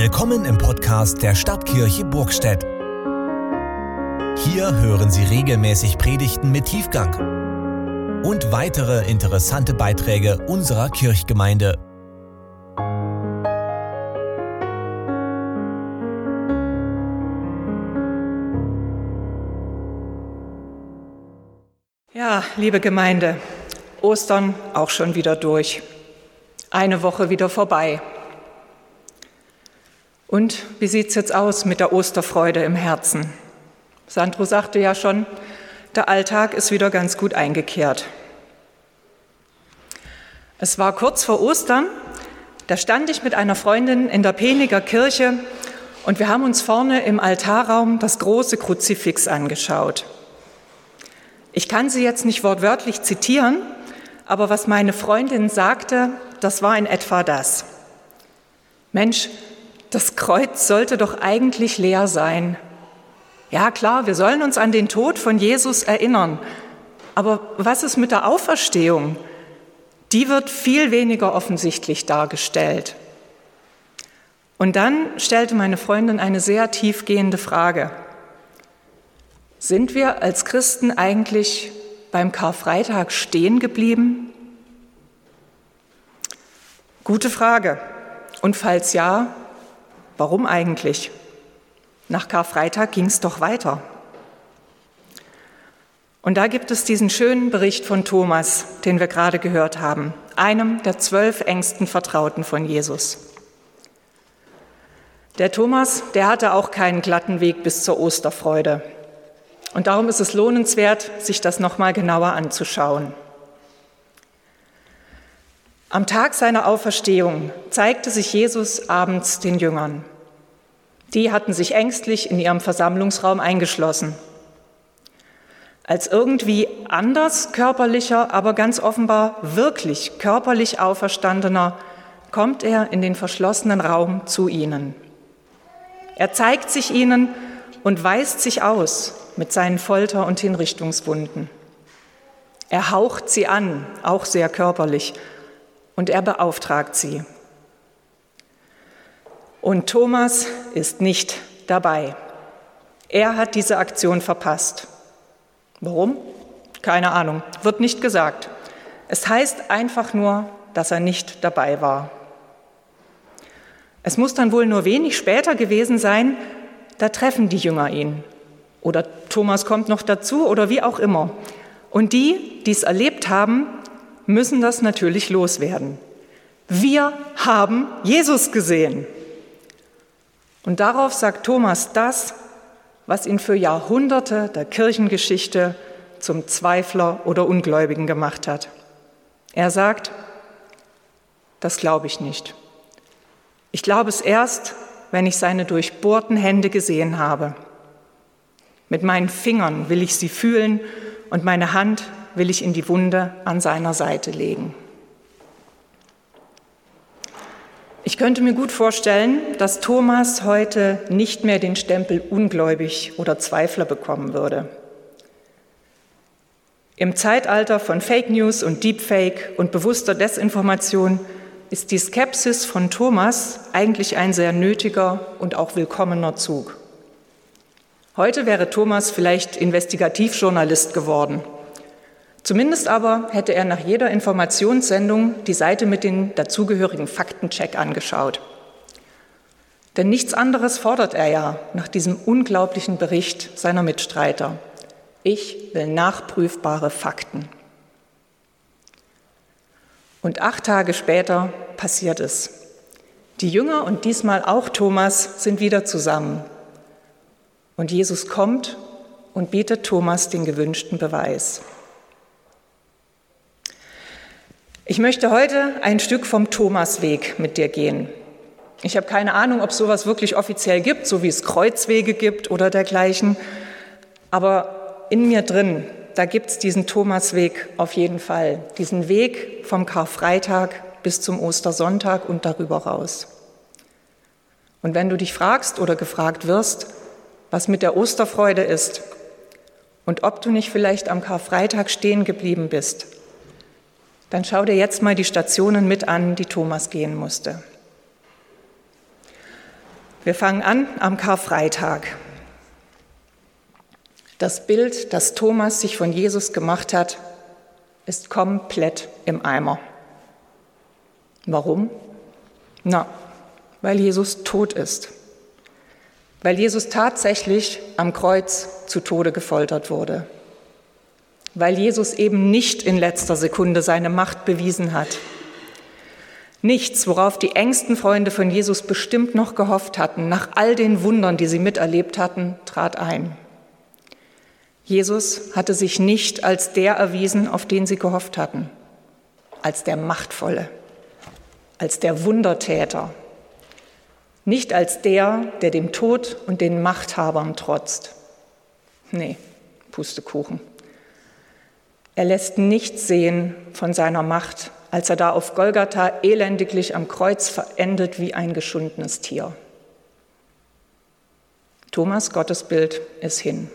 Willkommen im Podcast der Stadtkirche Burgstedt. Hier hören Sie regelmäßig Predigten mit Tiefgang und weitere interessante Beiträge unserer Kirchgemeinde. Ja, liebe Gemeinde, Ostern auch schon wieder durch. Eine Woche wieder vorbei. Und wie sieht es jetzt aus mit der Osterfreude im Herzen? Sandro sagte ja schon, der Alltag ist wieder ganz gut eingekehrt. Es war kurz vor Ostern, da stand ich mit einer Freundin in der Peniger Kirche und wir haben uns vorne im Altarraum das große Kruzifix angeschaut. Ich kann sie jetzt nicht wortwörtlich zitieren, aber was meine Freundin sagte, das war in etwa das. Mensch, das Kreuz sollte doch eigentlich leer sein. Ja klar, wir sollen uns an den Tod von Jesus erinnern. Aber was ist mit der Auferstehung? Die wird viel weniger offensichtlich dargestellt. Und dann stellte meine Freundin eine sehr tiefgehende Frage. Sind wir als Christen eigentlich beim Karfreitag stehen geblieben? Gute Frage. Und falls ja, warum eigentlich? Nach Karfreitag ging es doch weiter. Und da gibt es diesen schönen Bericht von Thomas, den wir gerade gehört haben, einem der 12 engsten Vertrauten von Jesus. Der Thomas, der hatte auch keinen glatten Weg bis zur Osterfreude. Und darum ist es lohnenswert, sich das nochmal genauer anzuschauen. Am Tag seiner Auferstehung zeigte sich Jesus abends den Jüngern. Die hatten sich ängstlich in ihrem Versammlungsraum eingeschlossen. Als irgendwie anders körperlicher, aber ganz offenbar wirklich körperlich Auferstandener, kommt er in den verschlossenen Raum zu ihnen. Er zeigt sich ihnen und weist sich aus mit seinen Folter- und Hinrichtungswunden. Er haucht sie an, auch sehr körperlich, und er beauftragt sie. Und Thomas ist nicht dabei. Er hat diese Aktion verpasst. Warum? Keine Ahnung, wird nicht gesagt. Es heißt einfach nur, dass er nicht dabei war. Es muss dann wohl nur wenig später gewesen sein, da treffen die Jünger ihn. Oder Thomas kommt noch dazu oder wie auch immer. Und die, die es erlebt haben, müssen das natürlich loswerden. Wir haben Jesus gesehen. Und darauf sagt Thomas das, was ihn für Jahrhunderte der Kirchengeschichte zum Zweifler oder Ungläubigen gemacht hat. Er sagt, das glaube ich nicht. Ich glaube es erst, wenn ich seine durchbohrten Hände gesehen habe. Mit meinen Fingern will ich sie fühlen und meine Hand will ich in die Wunde an seiner Seite legen. Ich könnte mir gut vorstellen, dass Thomas heute nicht mehr den Stempel ungläubig oder Zweifler bekommen würde. Im Zeitalter von Fake News und Deepfake und bewusster Desinformation ist die Skepsis von Thomas eigentlich ein sehr nötiger und auch willkommener Zug. Heute wäre Thomas vielleicht Investigativjournalist geworden. Zumindest aber hätte er nach jeder Informationssendung die Seite mit den dazugehörigen Faktencheck angeschaut. Denn nichts anderes fordert er ja nach diesem unglaublichen Bericht seiner Mitstreiter. Ich will nachprüfbare Fakten. Und 8 Tage später passiert es. Die Jünger und diesmal auch Thomas sind wieder zusammen. Und Jesus kommt und bietet Thomas den gewünschten Beweis. Ich möchte heute ein Stück vom Thomasweg mit dir gehen. Ich habe keine Ahnung, ob es sowas wirklich offiziell gibt, so wie es Kreuzwege gibt oder dergleichen. Aber in mir drin, da gibt es diesen Thomasweg auf jeden Fall. Diesen Weg vom Karfreitag bis zum Ostersonntag und darüber raus. Und wenn du dich fragst oder gefragt wirst, was mit der Osterfreude ist und ob du nicht vielleicht am Karfreitag stehen geblieben bist, dann schau dir jetzt mal die Stationen mit an, die Thomas gehen musste. Wir fangen an am Karfreitag. Das Bild, das Thomas sich von Jesus gemacht hat, ist komplett im Eimer. Warum? Weil Jesus tot ist. Weil Jesus tatsächlich am Kreuz zu Tode gefoltert wurde. Weil Jesus eben nicht in letzter Sekunde seine Macht bewiesen hat. Nichts, worauf die engsten Freunde von Jesus bestimmt noch gehofft hatten, nach all den Wundern, die sie miterlebt hatten, trat ein. Jesus hatte sich nicht als der erwiesen, auf den sie gehofft hatten, als der Machtvolle, als der Wundertäter, nicht als der dem Tod und den Machthabern trotzt. Nee, Pustekuchen. Er lässt nichts sehen von seiner Macht, als er da auf Golgatha elendiglich am Kreuz verendet wie ein geschundenes Tier. Thomas' Gottesbild ist hin.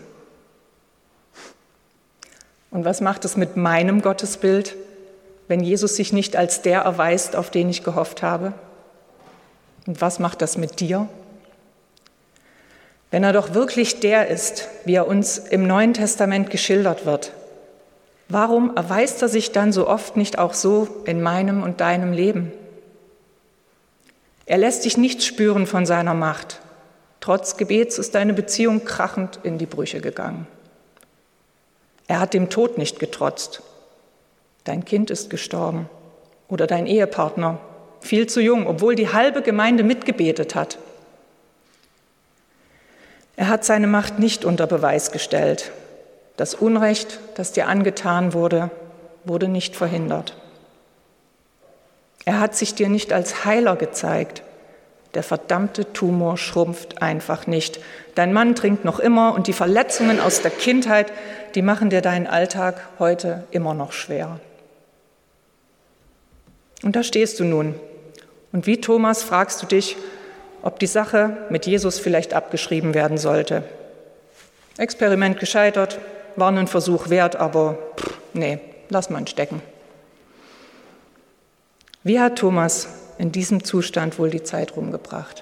Und was macht es mit meinem Gottesbild, wenn Jesus sich nicht als der erweist, auf den ich gehofft habe? Und was macht das mit dir? Wenn er doch wirklich der ist, wie er uns im Neuen Testament geschildert wird, warum erweist er sich dann so oft nicht auch so in meinem und deinem Leben? Er lässt dich nicht spüren von seiner Macht. Trotz Gebets ist deine Beziehung krachend in die Brüche gegangen. Er hat dem Tod nicht getrotzt. Dein Kind ist gestorben oder dein Ehepartner, viel zu jung, obwohl die halbe Gemeinde mitgebetet hat. Er hat seine Macht nicht unter Beweis gestellt. Das Unrecht, das dir angetan wurde, wurde nicht verhindert. Er hat sich dir nicht als Heiler gezeigt. Der verdammte Tumor schrumpft einfach nicht. Dein Mann trinkt noch immer und die Verletzungen aus der Kindheit, die machen dir deinen Alltag heute immer noch schwer. Und da stehst du nun. Und wie Thomas fragst du dich, ob die Sache mit Jesus vielleicht abgeschrieben werden sollte. Experiment gescheitert, war einen Versuch wert, aber nee, lass mal stecken. Wie hat Thomas in diesem Zustand wohl die Zeit rumgebracht?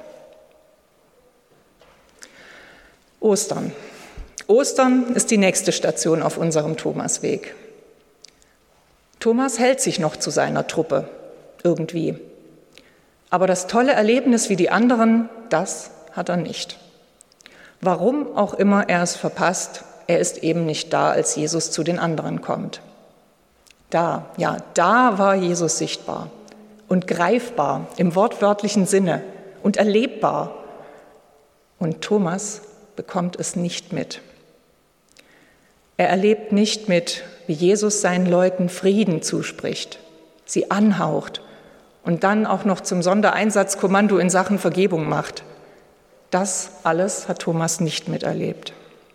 Ostern. Ostern ist die nächste Station auf unserem Thomasweg. Thomas hält sich noch zu seiner Truppe, irgendwie. Aber das tolle Erlebnis wie die anderen, das hat er nicht. Warum auch immer er es verpasst, er ist eben nicht da, als Jesus zu den anderen kommt. Da war Jesus sichtbar und greifbar im wortwörtlichen Sinne und erlebbar. Und Thomas bekommt es nicht mit. Er erlebt nicht mit, wie Jesus seinen Leuten Frieden zuspricht, sie anhaucht und dann auch noch zum Sondereinsatzkommando in Sachen Vergebung macht. Das alles hat Thomas nicht miterlebt.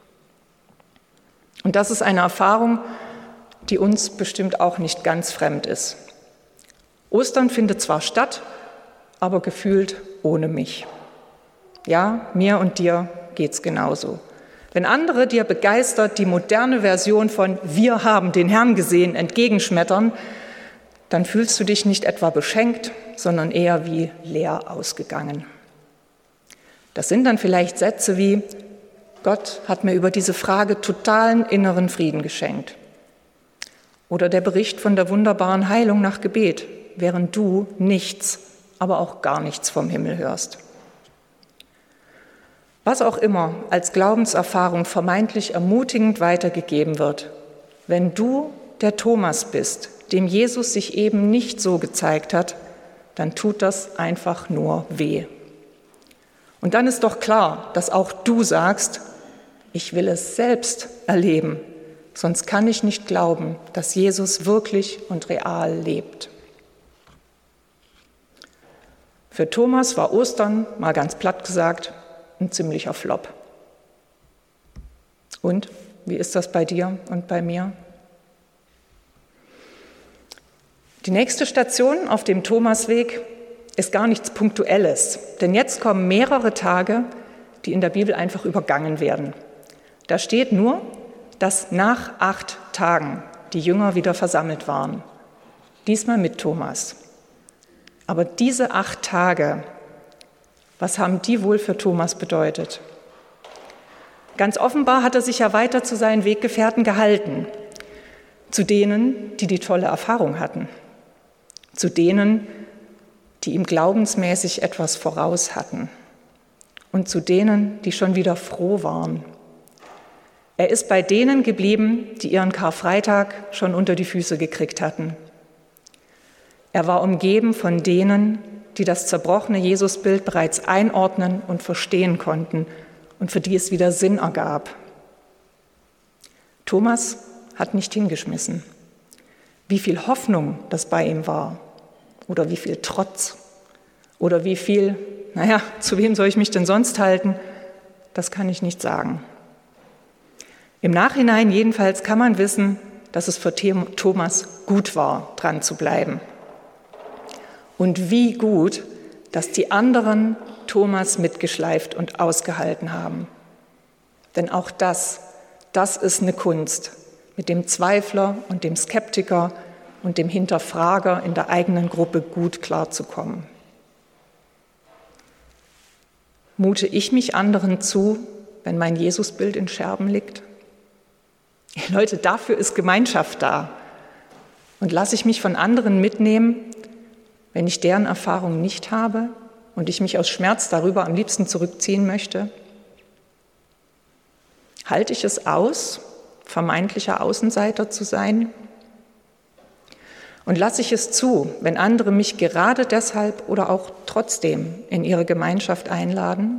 Und das ist eine Erfahrung, die uns bestimmt auch nicht ganz fremd ist. Ostern findet zwar statt, aber gefühlt ohne mich. Ja, mir und dir geht's genauso. Wenn andere dir begeistert die moderne Version von „Wir haben den Herrn gesehen" entgegenschmettern, dann fühlst du dich nicht etwa beschenkt, sondern eher wie leer ausgegangen. Das sind dann vielleicht Sätze wie: Gott hat mir über diese Frage totalen inneren Frieden geschenkt. Oder der Bericht von der wunderbaren Heilung nach Gebet, während du nichts, aber auch gar nichts vom Himmel hörst. Was auch immer als Glaubenserfahrung vermeintlich ermutigend weitergegeben wird, wenn du der Thomas bist, dem Jesus sich eben nicht so gezeigt hat, dann tut das einfach nur weh. Und dann ist doch klar, dass auch du sagst: Ich will es selbst erleben, sonst kann ich nicht glauben, dass Jesus wirklich und real lebt. Für Thomas war Ostern, mal ganz platt gesagt, ein ziemlicher Flop. Und wie ist das bei dir und bei mir? Die nächste Station auf dem Thomasweg ist gar nichts Punktuelles, denn jetzt kommen mehrere Tage, die in der Bibel einfach übergangen werden. Da steht nur, dass nach 8 Tagen die Jünger wieder versammelt waren, diesmal mit Thomas. Aber diese 8 Tage Was haben die wohl für Thomas bedeutet? Ganz offenbar hat er sich ja weiter zu seinen Weggefährten gehalten, zu denen, die die tolle Erfahrung hatten, zu denen, die ihm glaubensmäßig etwas voraus hatten und zu denen, die schon wieder froh waren. Er ist bei denen geblieben, die ihren Karfreitag schon unter die Füße gekriegt hatten. Er war umgeben von denen, die das zerbrochene Jesusbild bereits einordnen und verstehen konnten und für die es wieder Sinn ergab. Thomas hat nicht hingeschmissen. Wie viel Hoffnung das bei ihm war oder wie viel Trotz oder wie viel, zu wem soll ich mich denn sonst halten, das kann ich nicht sagen. Im Nachhinein jedenfalls kann man wissen, dass es für Thomas gut war, dran zu bleiben. Und wie gut, dass die anderen Thomas mitgeschleift und ausgehalten haben. Denn auch das ist eine Kunst, mit dem Zweifler und dem Skeptiker und dem Hinterfrager in der eigenen Gruppe gut klarzukommen. Mute ich mich anderen zu, wenn mein Jesusbild in Scherben liegt? Leute, dafür ist Gemeinschaft da. Und lasse ich mich von anderen mitnehmen, wenn ich deren Erfahrung nicht habe und ich mich aus Schmerz darüber am liebsten zurückziehen möchte? Halte ich es aus, vermeintlicher Außenseiter zu sein? Und lasse ich es zu, wenn andere mich gerade deshalb oder auch trotzdem in ihre Gemeinschaft einladen?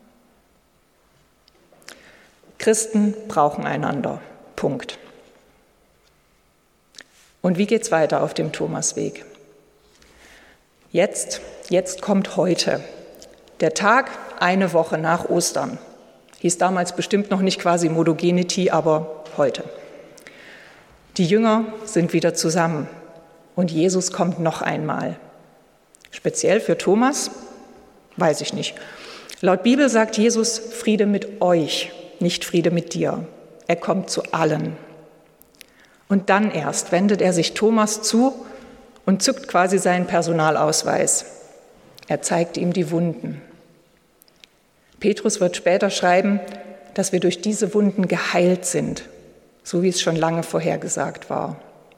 Christen brauchen einander. Punkt. Und wie geht's weiter auf dem Thomasweg? Jetzt kommt heute, der Tag eine Woche nach Ostern. Hieß damals bestimmt noch nicht quasi Modogenity, aber heute. Die Jünger sind wieder zusammen und Jesus kommt noch einmal. Speziell für Thomas? Weiß ich nicht. Laut Bibel sagt Jesus Friede mit euch, nicht Friede mit dir. Er kommt zu allen. Und dann erst wendet er sich Thomas zu und zückt quasi seinen Personalausweis. Er zeigt ihm die Wunden. Petrus wird später schreiben, dass wir durch diese Wunden geheilt sind, so wie es schon lange vorhergesagt war.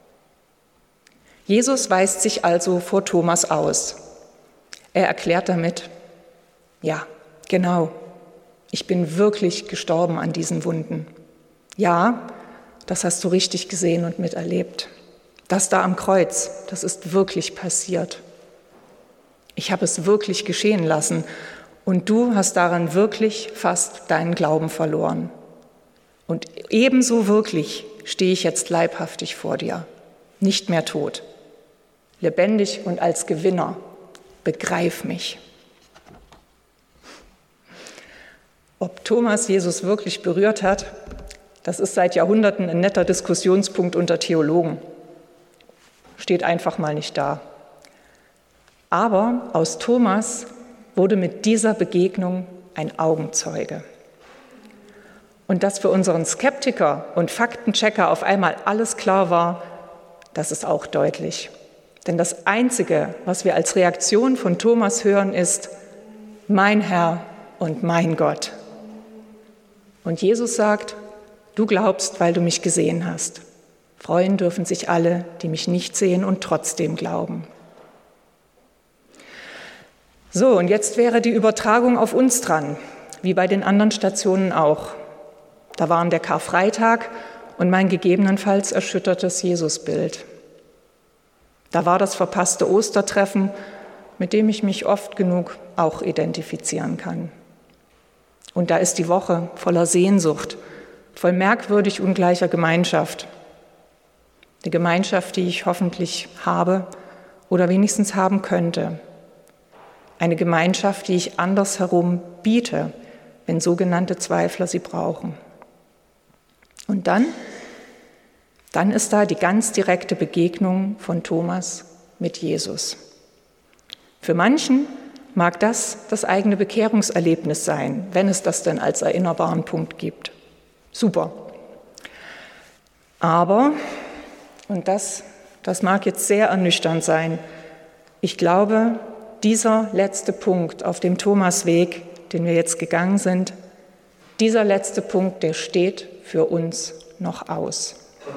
Jesus weist sich also vor Thomas aus. Er erklärt damit, ja, genau, ich bin wirklich gestorben an diesen Wunden. Ja, das hast du richtig gesehen und miterlebt. Das da am Kreuz, das ist wirklich passiert. Ich habe es wirklich geschehen lassen und du hast daran wirklich fast deinen Glauben verloren. Und ebenso wirklich stehe ich jetzt leibhaftig vor dir, nicht mehr tot, lebendig und als Gewinner. Begreif mich. Ob Thomas Jesus wirklich berührt hat, das ist seit Jahrhunderten ein netter Diskussionspunkt unter Theologen. Steht einfach mal nicht da. Aber aus Thomas wurde mit dieser Begegnung ein Augenzeuge. Und dass für unseren Skeptiker und Faktenchecker auf einmal alles klar war, das ist auch deutlich. Denn das Einzige, was wir als Reaktion von Thomas hören, ist: mein Herr und mein Gott. Und Jesus sagt: du glaubst, weil du mich gesehen hast. Freuen dürfen sich alle, die mich nicht sehen und trotzdem glauben. So, und jetzt wäre die Übertragung auf uns dran, wie bei den anderen Stationen auch. Da waren der Karfreitag und mein gegebenenfalls erschüttertes Jesusbild. Da war das verpasste Ostertreffen, mit dem ich mich oft genug auch identifizieren kann. Und da ist die Woche voller Sehnsucht, voll merkwürdig ungleicher Gemeinschaft. Eine Gemeinschaft, die ich hoffentlich habe oder wenigstens haben könnte. Eine Gemeinschaft, die ich andersherum biete, wenn sogenannte Zweifler sie brauchen. Und dann ist da die ganz direkte Begegnung von Thomas mit Jesus. Für manchen mag das eigene Bekehrungserlebnis sein, wenn es das denn als erinnerbaren Punkt gibt. Super. Aber, und das mag jetzt sehr ernüchternd sein, ich glaube, dieser letzte Punkt auf dem Thomasweg, den wir jetzt gegangen sind, dieser letzte Punkt, der steht für uns noch aus.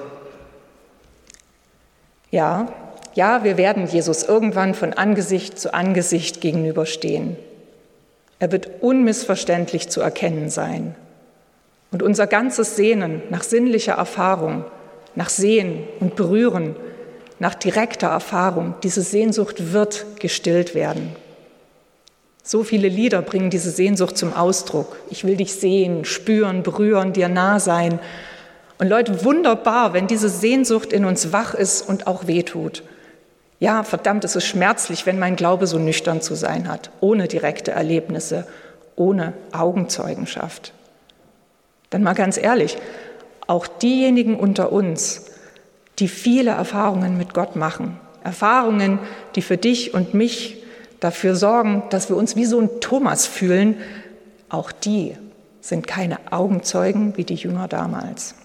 Ja, wir werden Jesus irgendwann von Angesicht zu Angesicht gegenüberstehen. Er wird unmissverständlich zu erkennen sein. Und unser ganzes Sehnen nach sinnlicher Erfahrung, nach Sehen und Berühren, nach direkter Erfahrung, diese Sehnsucht wird gestillt werden. So viele Lieder bringen diese Sehnsucht zum Ausdruck. Ich will dich sehen, spüren, berühren, dir nah sein. Und Leute, wunderbar, wenn diese Sehnsucht in uns wach ist und auch wehtut. Ja, verdammt, es ist schmerzlich, wenn mein Glaube so nüchtern zu sein hat, ohne direkte Erlebnisse, ohne Augenzeugenschaft. Dann mal ganz ehrlich, auch diejenigen unter uns, die viele Erfahrungen mit Gott machen, Erfahrungen, die für dich und mich dafür sorgen, dass wir uns wie so ein Thomas fühlen, auch die sind keine Augenzeugen wie die Jünger damals.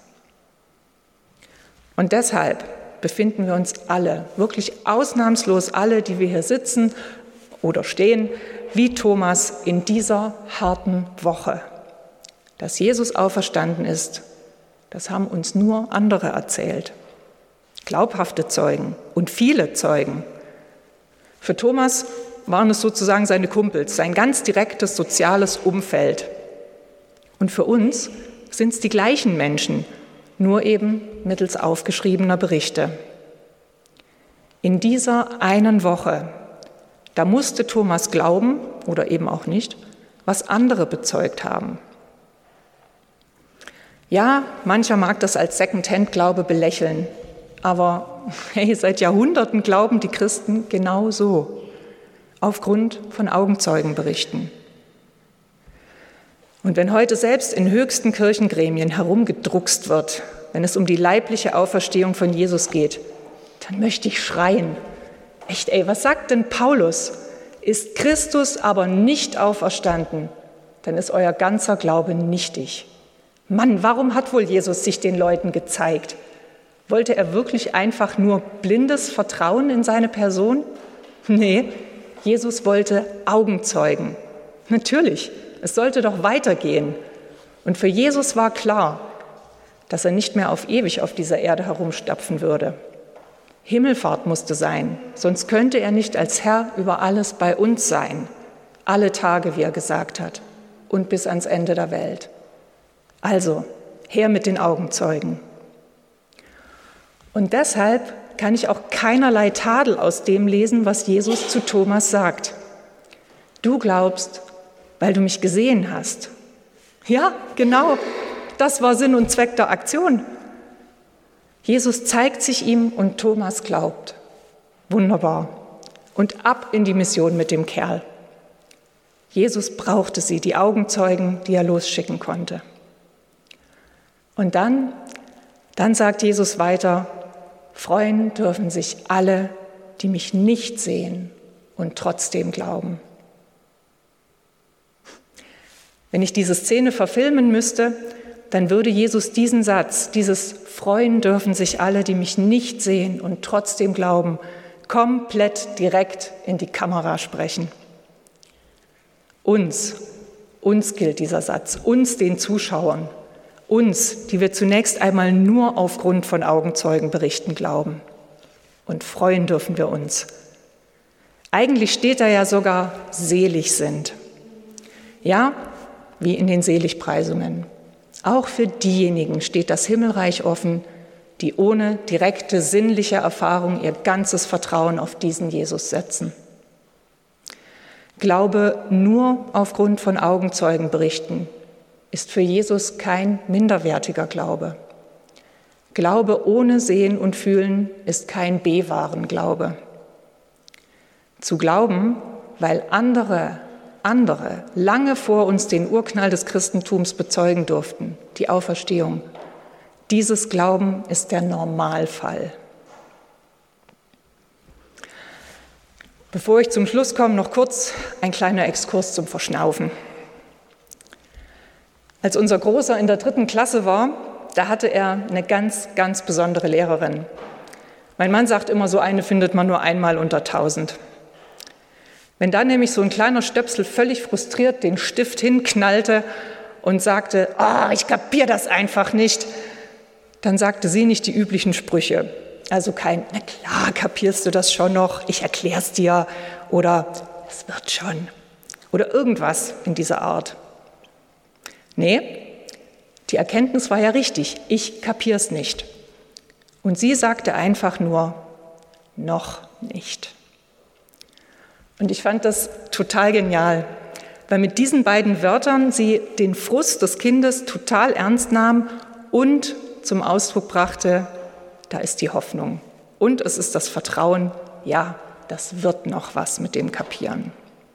Und deshalb befinden wir uns alle, wirklich ausnahmslos alle, die wir hier sitzen oder stehen, wie Thomas in dieser harten Woche. Dass Jesus auferstanden ist, das haben uns nur andere erzählt. Glaubhafte Zeugen und viele Zeugen. Für Thomas waren es sozusagen seine Kumpels, sein ganz direktes soziales Umfeld. Und für uns sind es die gleichen Menschen, nur eben mittels aufgeschriebener Berichte. In dieser einen Woche, da musste Thomas glauben, oder eben auch nicht, was andere bezeugt haben. Ja, mancher mag das als Second-Hand-Glaube belächeln, aber hey, seit Jahrhunderten glauben die Christen genau so, aufgrund von Augenzeugenberichten. Und wenn heute selbst in höchsten Kirchengremien herumgedruckst wird, wenn es um die leibliche Auferstehung von Jesus geht, dann möchte ich schreien. Echt, was sagt denn Paulus? Ist Christus aber nicht auferstanden, dann ist euer ganzer Glaube nichtig. Mann, warum hat wohl Jesus sich den Leuten gezeigt? Wollte er wirklich einfach nur blindes Vertrauen in seine Person? Nee, Jesus wollte Augenzeugen. Natürlich, es sollte doch weitergehen. Und für Jesus war klar, dass er nicht mehr auf ewig auf dieser Erde herumstapfen würde. Himmelfahrt musste sein, sonst könnte er nicht als Herr über alles bei uns sein. Alle Tage, wie er gesagt hat, und bis ans Ende der Welt. Also, her mit den Augenzeugen. Und deshalb kann ich auch keinerlei Tadel aus dem lesen, was Jesus zu Thomas sagt. Du glaubst, weil du mich gesehen hast. Ja, genau, das war Sinn und Zweck der Aktion. Jesus zeigt sich ihm und Thomas glaubt. Wunderbar. Und ab in die Mission mit dem Kerl. Jesus brauchte sie, die Augenzeugen, die er losschicken konnte. Und dann sagt Jesus weiter, freuen dürfen sich alle, die mich nicht sehen und trotzdem glauben. Wenn ich diese Szene verfilmen müsste, dann würde Jesus diesen Satz, dieses Freuen dürfen sich alle, die mich nicht sehen und trotzdem glauben, komplett direkt in die Kamera sprechen. Uns gilt dieser Satz, uns den Zuschauern, uns, die wir zunächst einmal nur aufgrund von Augenzeugenberichten glauben. Und freuen dürfen wir uns. Eigentlich steht da ja sogar selig sind. Ja, wie in den Seligpreisungen. Auch für diejenigen steht das Himmelreich offen, die ohne direkte sinnliche Erfahrung ihr ganzes Vertrauen auf diesen Jesus setzen. Glaube nur aufgrund von Augenzeugenberichten ist für Jesus kein minderwertiger Glaube. Glaube ohne Sehen und Fühlen ist kein B-Waren-Glaube. Zu glauben, weil andere lange vor uns den Urknall des Christentums bezeugen durften, die Auferstehung, dieses Glauben ist der Normalfall. Bevor ich zum Schluss komme, noch kurz ein kleiner Exkurs zum Verschnaufen. Als unser Großer in der 3. Klasse war, da hatte er eine ganz, ganz besondere Lehrerin. Mein Mann sagt immer, so eine findet man nur einmal unter 1000. Wenn dann nämlich so ein kleiner Stöpsel völlig frustriert den Stift hinknallte und sagte, ich kapiere das einfach nicht, dann sagte sie nicht die üblichen Sprüche. Also kein, na klar, kapierst du das schon noch, ich erklär's dir oder es wird schon oder irgendwas in dieser Art. Nee, die Erkenntnis war ja richtig, ich kapier's nicht. Und sie sagte einfach nur, noch nicht. Und ich fand das total genial, weil mit diesen beiden Wörtern sie den Frust des Kindes total ernst nahm und zum Ausdruck brachte, da ist die Hoffnung. Und es ist das Vertrauen, ja, das wird noch was mit dem Kapieren.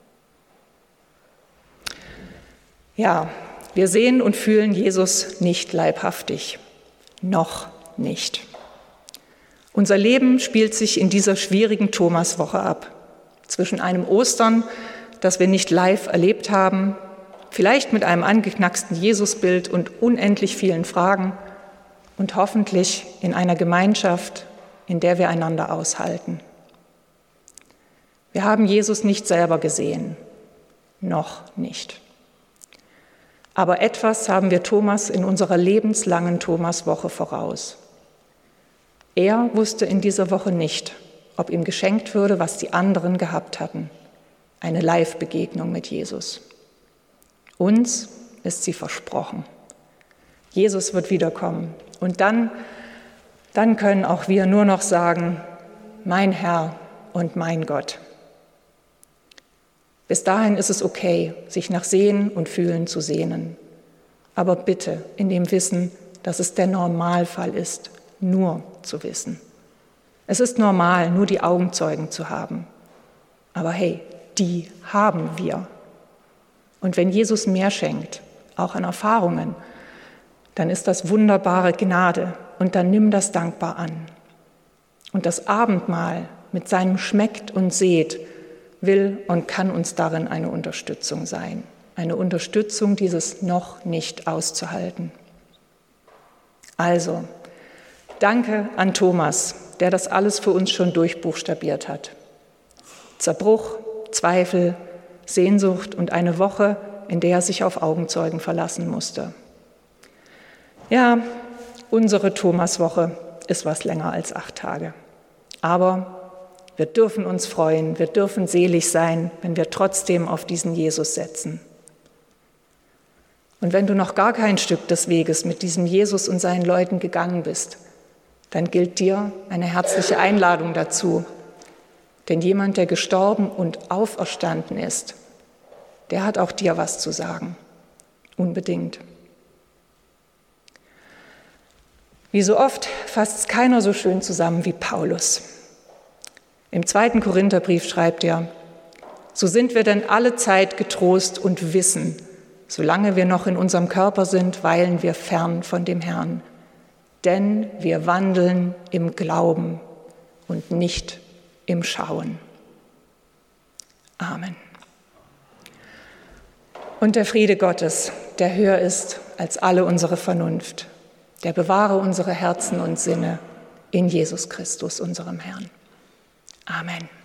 Ja, wir sehen und fühlen Jesus nicht leibhaftig. Noch nicht. Unser Leben spielt sich in dieser schwierigen Thomaswoche ab. Zwischen einem Ostern, das wir nicht live erlebt haben, vielleicht mit einem angeknacksten Jesusbild und unendlich vielen Fragen und hoffentlich in einer Gemeinschaft, in der wir einander aushalten. Wir haben Jesus nicht selber gesehen, noch nicht. Aber etwas haben wir Thomas in unserer lebenslangen Thomaswoche voraus. Er wusste in dieser Woche nicht, ob ihm geschenkt würde, was die anderen gehabt hatten, eine Live-Begegnung mit Jesus. Uns ist sie versprochen. Jesus wird wiederkommen und dann können auch wir nur noch sagen, mein Herr und mein Gott. Bis dahin ist es okay, sich nach Sehen und Fühlen zu sehnen. Aber bitte in dem Wissen, dass es der Normalfall ist, nur zu wissen. Es ist normal, nur die Augenzeugen zu haben. Aber hey, die haben wir. Und wenn Jesus mehr schenkt, auch an Erfahrungen, dann ist das wunderbare Gnade und dann nimm das dankbar an. Und das Abendmahl mit seinem Schmeckt und Seht will und kann uns darin eine Unterstützung sein. Eine Unterstützung, dieses noch nicht auszuhalten. Also, danke an Thomas, der das alles für uns schon durchbuchstabiert hat. Zerbruch, Zweifel, Sehnsucht und eine Woche, in der er sich auf Augenzeugen verlassen musste. Ja, unsere Thomaswoche ist was länger als 8 Tage. Aber wir dürfen uns freuen, wir dürfen selig sein, wenn wir trotzdem auf diesen Jesus setzen. Und wenn du noch gar kein Stück des Weges mit diesem Jesus und seinen Leuten gegangen bist, dann gilt dir eine herzliche Einladung dazu. Denn jemand, der gestorben und auferstanden ist, der hat auch dir was zu sagen. Unbedingt. Wie so oft fasst es keiner so schön zusammen wie Paulus. Im 2. Korintherbrief schreibt er, so sind wir denn alle Zeit getrost und wissen, solange wir noch in unserem Körper sind, weilen wir fern von dem Herrn. Denn wir wandeln im Glauben und nicht im Schauen. Amen. Und der Friede Gottes, der höher ist als alle unsere Vernunft, der bewahre unsere Herzen und Sinne in Jesus Christus, unserem Herrn. Amen.